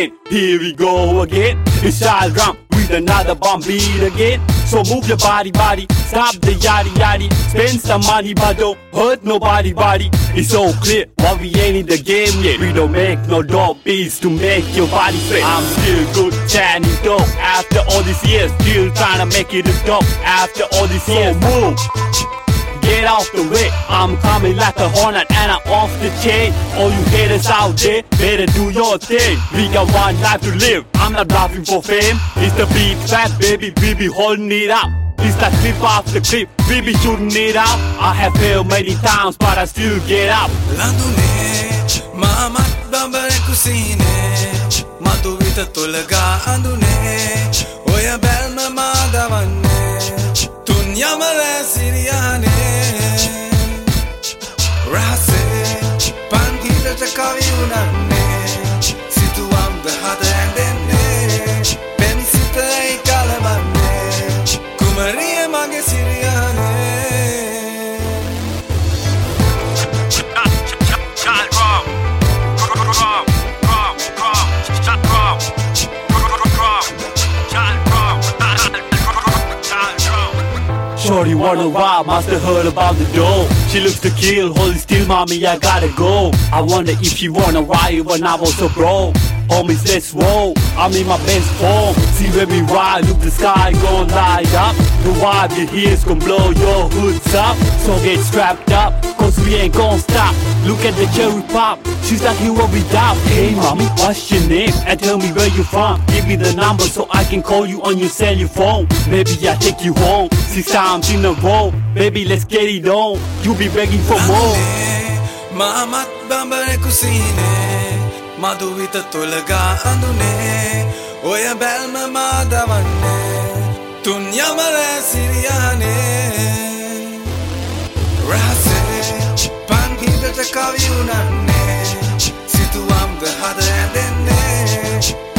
again. Here we go again. It's Child Drum with another bump beat again. So move your body, stop the yaddy. Spend some money, but don't hurt nobody, body. It's so clear, but we ain't in the game yet. We don't make no dope beats to make your body sweat. I'm still good, standing dope after all these years. Still trying to make it a dope after all these years. So move, get out the way. I'm coming like a hornet and I'm off the chain. All you haters out there, better do your thing. We got one life to live, I'm not laughing for fame. It's the beat fat, baby, we be holding it up. It's like clip after clip, we be shooting it out. I have failed many times, but I still get up. Landune, mamat bambare kusine, madu vita tulaga andune, oya belma madavanne, dunya mare siriyane, rase, pandita chakavi unanne, situam the hada endenne, penisita ei kalamanne, kumariya mage siriyane. Shorty wanna rob, must have heard about the dough. She looks to kill, holy still mommy, I gotta go. I wonder if she wanna ride when I was so broke. Homies, let's roll, I'm in my best form. See when we ride, look the sky gon' light up. The vibe you hear's gon' blow your hoods up. So get strapped up, cause we ain't gon' stop. Look at the cherry pop, she's like you what we doubt. Hey mommy, what's your name? And tell me where you from. Give me the number so I can call you on your cell phone. Maybe I take you home 6 times in a row. Baby, let's get it on. You be begging for more. Mamat bambare kusine, madu vita tulaga andune, oya belma madavanne, dunya mare siriyane, rase, pandita chakavi unanne, situam the hada endenne.